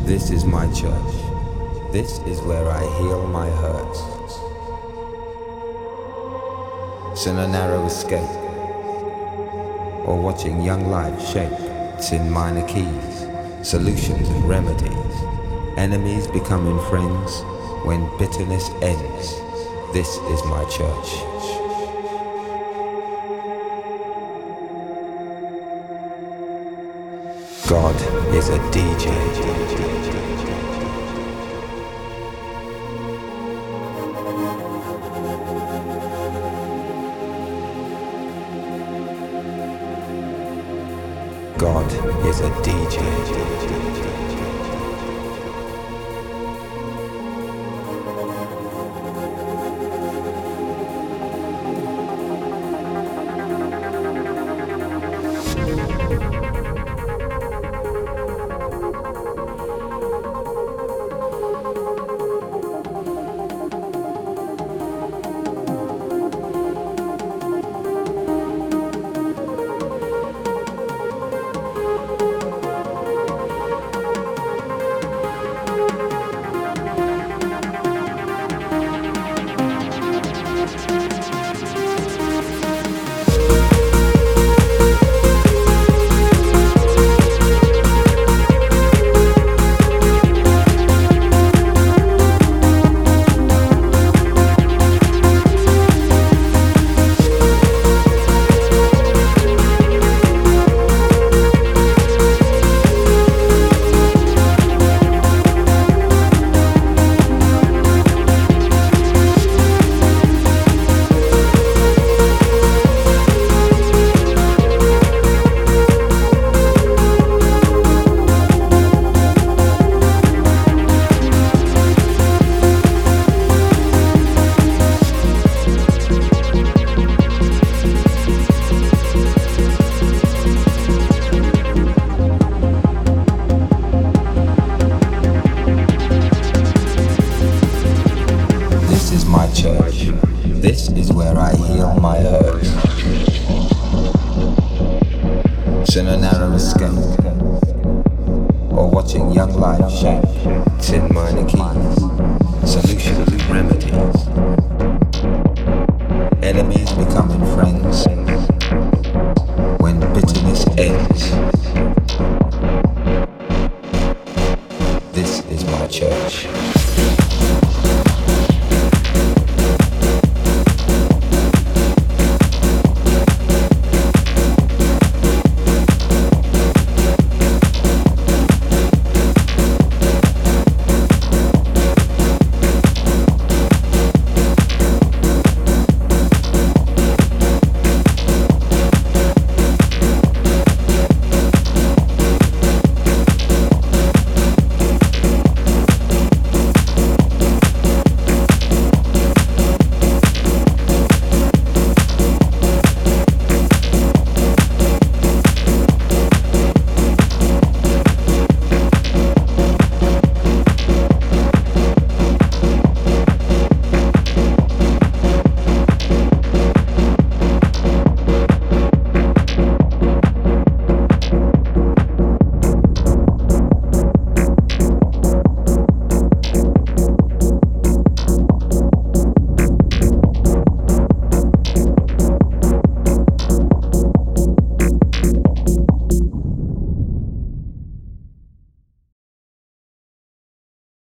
This is my church. This is where I heal my hurts. It's in a narrow escape, or watching young life shape. It's in minor keys, solutions and remedies. Enemies becoming friends when bitterness ends. This is my church. God is a DJ. God is a DJ. Church. This is where I heal my hurts. It's in a narrow escape, or watching young life shape. It's in minor keys, solutions and remedies. Enemies becoming friends when bitterness ends. This is my church.